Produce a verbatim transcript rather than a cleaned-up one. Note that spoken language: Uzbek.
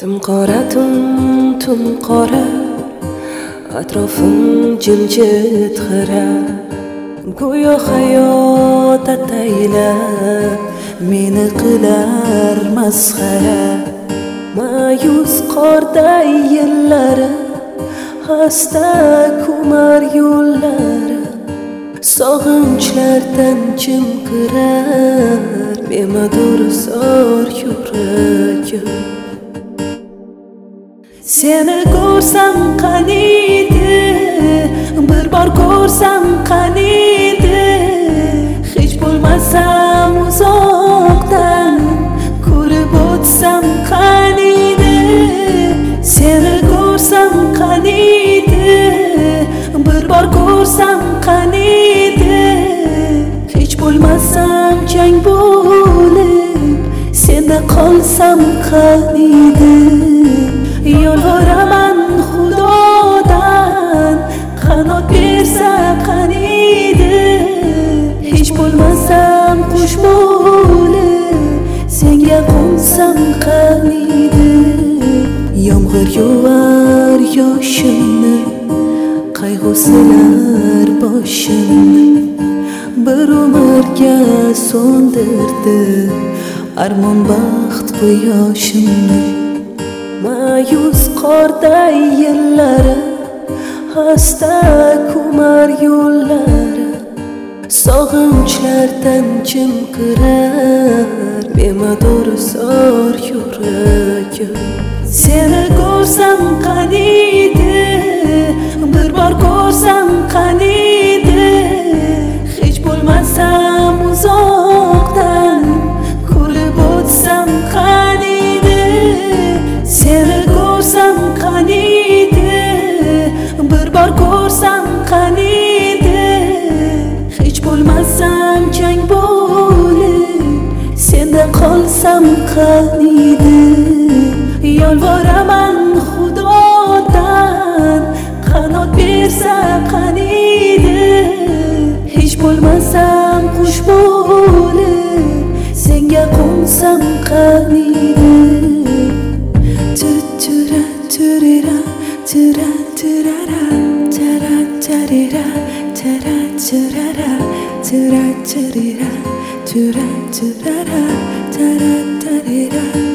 Tum qora tum tum qora atrofim jimjit xira go'yo hayot ataylab meni qilar masxara ma'yus qorday yillari xasta ko'mar yo'llari sog'inchlardan chimqirar bemadur zor yuragim. Seni ko'rsam qaniydi, bir bor ko'rsam qaniydi, hech bo'lmasam uzoqdan ko'rib o'tsam qaniydi. Seni ko'rsam qaniydi, bir bor ko'rsam qaniydi, hech bo'lmasam jang bo'lib senda qolsam qaniydi. Yolvoraman Xudodan qanot bersa qaniydi, hech bo'lmasam qush bo'lib senga qo'nsam qaniydi. Yomg'ir yuvar yoshimni, qayg'u silar boshimni, bir umrga so'ndirdi armon baxt quyoshimni. Ma'yus qorday yillari xasta ko'mar yo'llari sog'inchlardan chimqirar bemadur zor yuragim. Seni ko'rsam qaniydi, bir bor ko'rsam qaniydi, hech bo'lmasam uzoqdan ko'rib o'tsam qaniydi. Seni ko'rsam qaniydi, bir bor ko'rsam qaniydi, hech bo'lmasam jang bo'lib senda qolsam qaniydi. Yolvoraman Xudodan qanot bersa qaniydi, hech bo'lmasam qush bo'lib senga qo'nsam qaniydi. Tura turira tura turara tara tarira tara turara tura turira tura turara tara tarira.